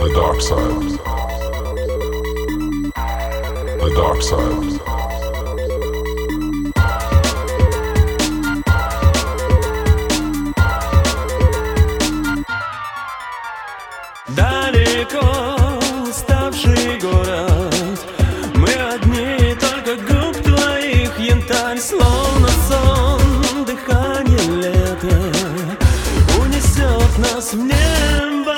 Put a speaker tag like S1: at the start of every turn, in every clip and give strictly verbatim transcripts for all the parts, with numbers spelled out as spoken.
S1: The dark side. The dark side.
S2: Далеко уставший город, мы одни, только губ твоих янтарь, словно сон, дыхание лета унесет нас в небо.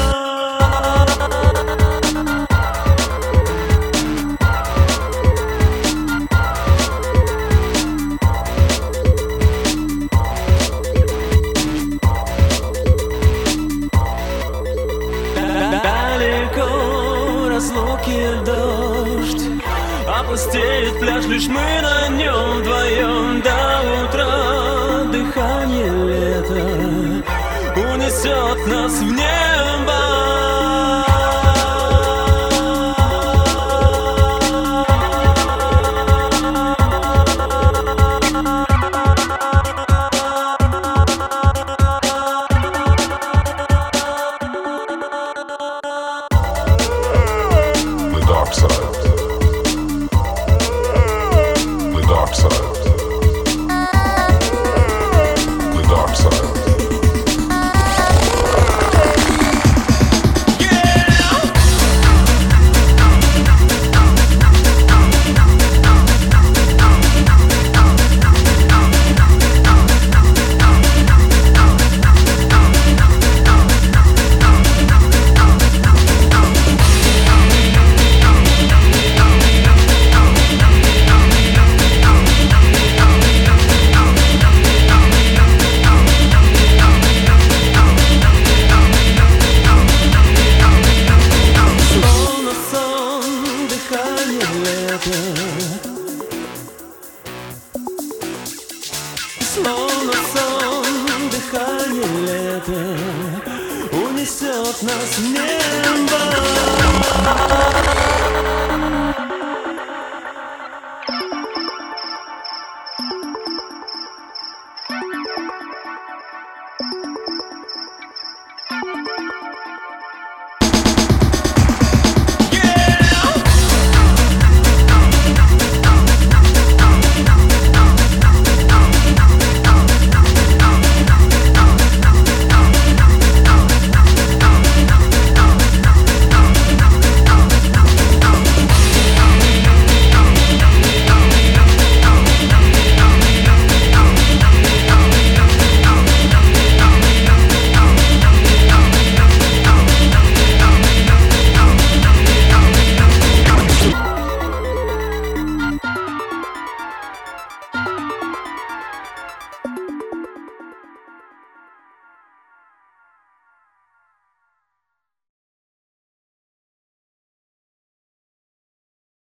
S2: Далеко разлуки дождь опустеет пляж, лишь мы на нем вдвоем до утра. Дыхание лета унесет нас в небо.
S1: The dark side. The dark side. The dark side.
S2: Словно сон, дыхание лета унесет нас в небо.